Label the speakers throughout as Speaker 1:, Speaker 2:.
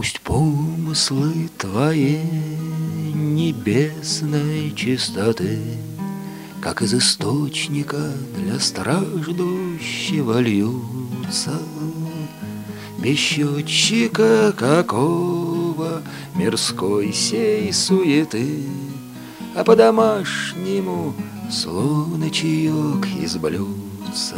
Speaker 1: Пусть помыслы твои небесной чистоты, как из источника для страждущего льются, без счетчика какого мирской сей суеты, а по-домашнему, словно чаек из блюдца.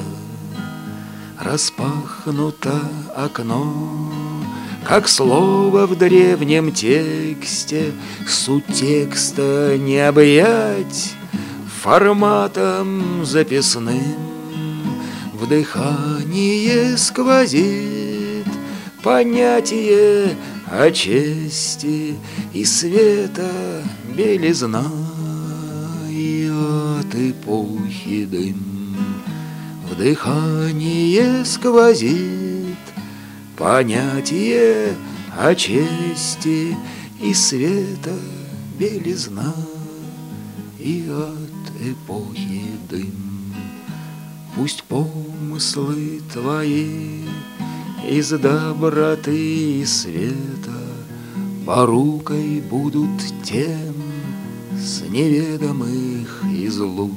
Speaker 1: Распахнуто окно, как слово в древнем тексте, суть текста не объять форматом записным. В дыхании сквозит понятие о чести и света белизна, и от эпохи дым. В дыхании сквозит понятие о чести и света белизна, и от эпохи дым. Пусть помыслы твои из доброты и света порукой будут тем с неведомых излук,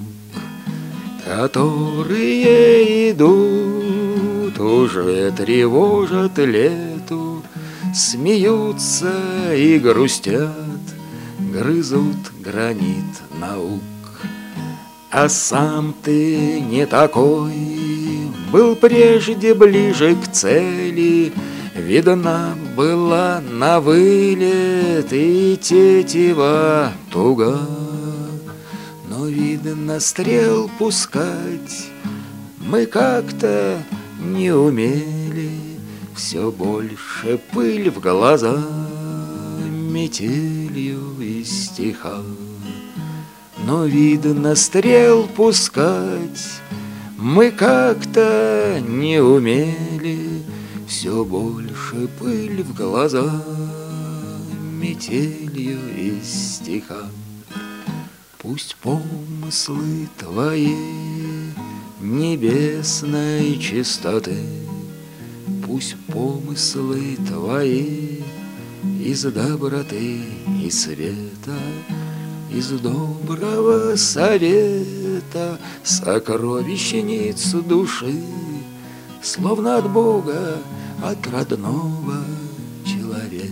Speaker 1: которые идут, уже тревожат лету, смеются и грустят, грызут гранит наук. А сам ты не такой, был прежде ближе к цели, видна была на вылет и тетива туга. Но, видно, стрел пускать мы как-то не умели, все больше пыль в глаза метелью и стиха. Но, видно, стрел пускать мы как-то не умели, все больше пыль в глаза метелью и стиха. Пусть помыслы твои небесной чистоты, пусть помыслы твои из доброты и света, из доброго совета, сокровищниц души, словно от Бога, от родного человека.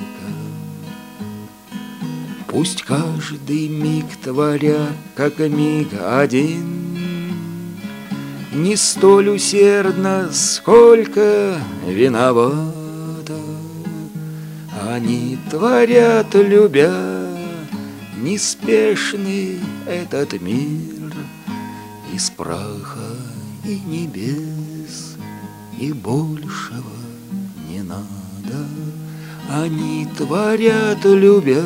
Speaker 1: Пусть каждый миг творя, как миг один, не столь усердно, сколько виновата, они творят, любя, неспешный этот мир из праха и небес, и большего не надо. Они творят, любя,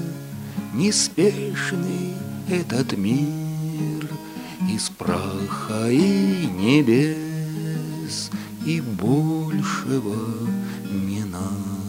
Speaker 1: неспешный этот мир из праха и небес, и большего не надо.